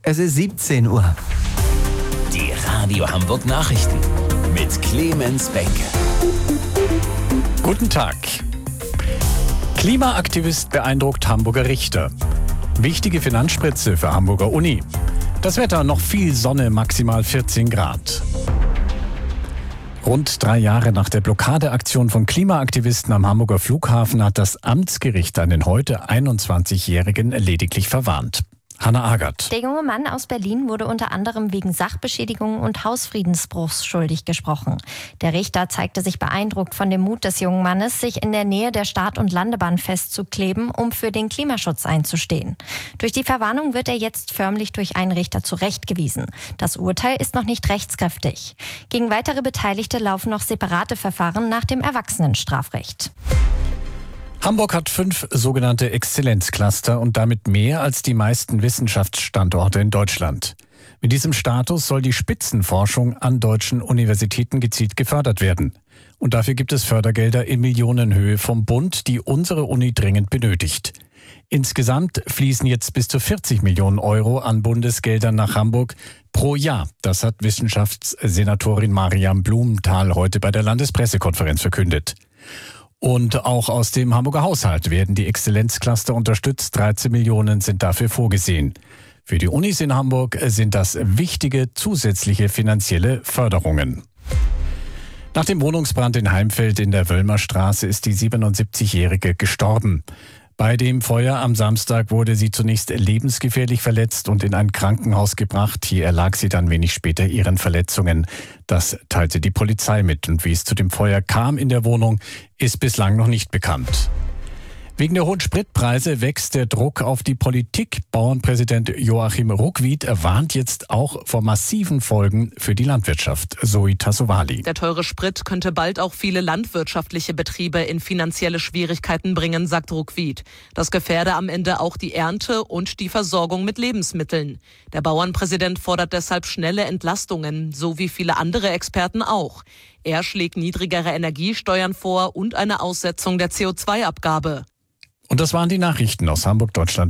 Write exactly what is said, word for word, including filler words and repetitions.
Es ist siebzehn Uhr. Die Radio Hamburg Nachrichten mit Clemens Benke. Guten Tag. Klimaaktivist beeindruckt Hamburger Richter. Wichtige Finanzspritze für Hamburger Uni. Das Wetter noch viel Sonne, maximal vierzehn Grad. Rund drei Jahre nach der Blockadeaktion von Klimaaktivisten am Hamburger Flughafen hat das Amtsgericht einen heute einundzwanzigjährigen lediglich verwarnt. Hanna Agert. Der junge Mann aus Berlin wurde unter anderem wegen Sachbeschädigung und Hausfriedensbruchs schuldig gesprochen. Der Richter zeigte sich beeindruckt von dem Mut des jungen Mannes, sich in der Nähe der Start- und Landebahn festzukleben, um für den Klimaschutz einzustehen. Durch die Verwarnung wird er jetzt förmlich durch einen Richter zurechtgewiesen. Das Urteil ist noch nicht rechtskräftig. Gegen weitere Beteiligte laufen noch separate Verfahren nach dem Erwachsenenstrafrecht. Hamburg hat fünf sogenannte Exzellenzcluster und damit mehr als die meisten Wissenschaftsstandorte in Deutschland. Mit diesem Status soll die Spitzenforschung an deutschen Universitäten gezielt gefördert werden. Und dafür gibt es Fördergelder in Millionenhöhe vom Bund, die unsere Uni dringend benötigt. Insgesamt fließen jetzt bis zu vierzig Millionen Euro an Bundesgeldern nach Hamburg pro Jahr. Das hat Wissenschaftssenatorin Mariam Blumenthal heute bei der Landespressekonferenz verkündet. Und auch aus dem Hamburger Haushalt werden die Exzellenzcluster unterstützt. dreizehn Millionen sind dafür vorgesehen. Für die Unis in Hamburg sind das wichtige zusätzliche finanzielle Förderungen. Nach dem Wohnungsbrand in Heimfeld in der Wöllmerstraße ist die siebenundsiebzigjährige gestorben. Bei dem Feuer am Samstag wurde sie zunächst lebensgefährlich verletzt und in ein Krankenhaus gebracht. Hier erlag sie dann wenig später ihren Verletzungen. Das teilte die Polizei mit. Und wie es zu dem Feuer kam in der Wohnung, ist bislang noch nicht bekannt. Wegen der hohen Spritpreise wächst der Druck auf die Politik. Bauernpräsident Joachim Ruckwied warnt jetzt auch vor massiven Folgen für die Landwirtschaft. Zoe Tassovali. Der teure Sprit könnte bald auch viele landwirtschaftliche Betriebe in finanzielle Schwierigkeiten bringen, sagt Ruckwied. Das gefährde am Ende auch die Ernte und die Versorgung mit Lebensmitteln. Der Bauernpräsident fordert deshalb schnelle Entlastungen, so wie viele andere Experten auch. Er schlägt niedrigere Energiesteuern vor und eine Aussetzung der C O zwei Abgabe. Und das waren die Nachrichten aus Hamburg, Deutschland.